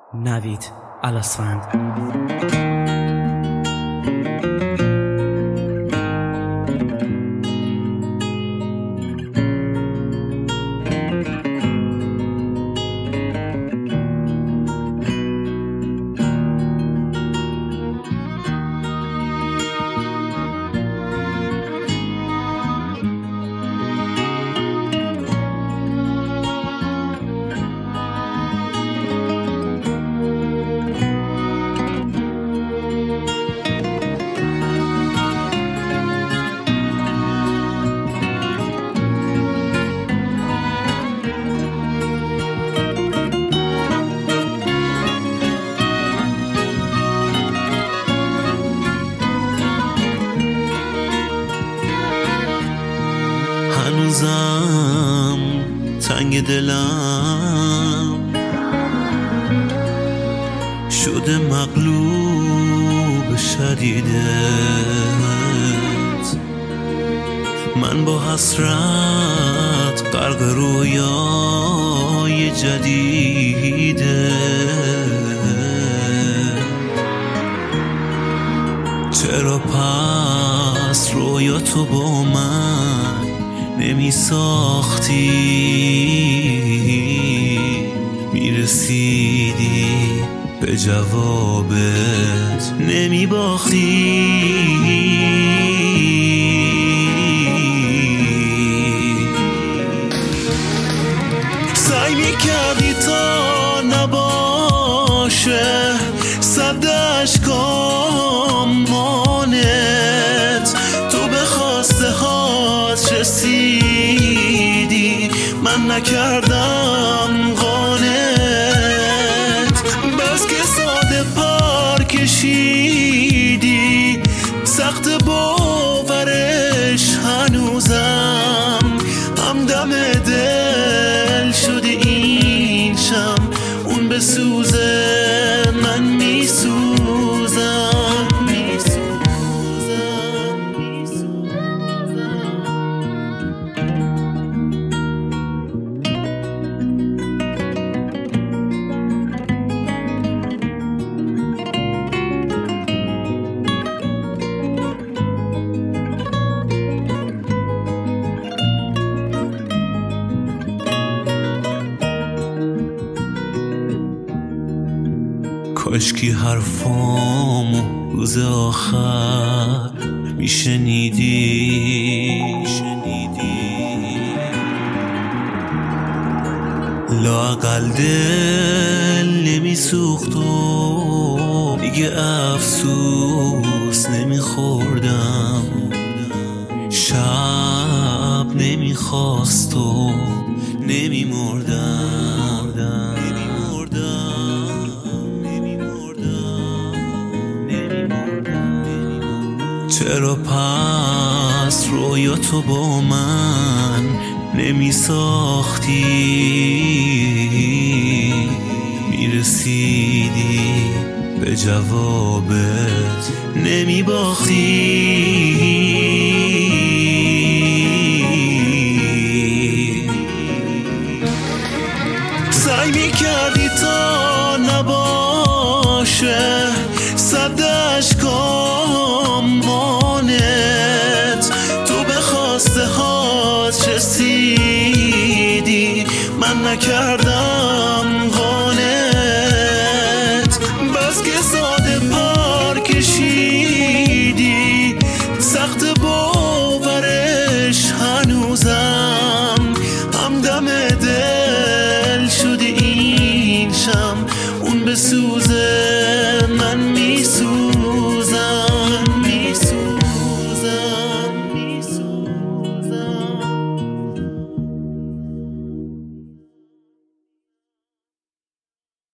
نوید الاسفند. هنوزم تنگ دلم شده مغلوب شدیدت، من با حسرت غرق رویای جدیده. چرا پس رویا تو با من نمی ساختی، میرسیدی به جوابت نمی باختی. سعی میکردی تا نباشه صد اشکام مانت، تو به خواسته هات رسیدی، من نکردم قانت. بس که ساده پر کشیدی، سخت باورش هنوزم، همدم دل شده این شم، اون به سوزه من میسوزم. کاشکی حرفامو روز آخر میشنیدی، لااقل دل نمیسوخت و دیگه افسوس نمیخوردم، شب نمیخواست و نمیمردم. چرا پس رویا تو با من نمی ساختی، میرسیدی به جوابت نمی باختی. سعی میکردی تا نباشه صد اشکام مانت، تو به خواسته هات رسیدی، من نکردم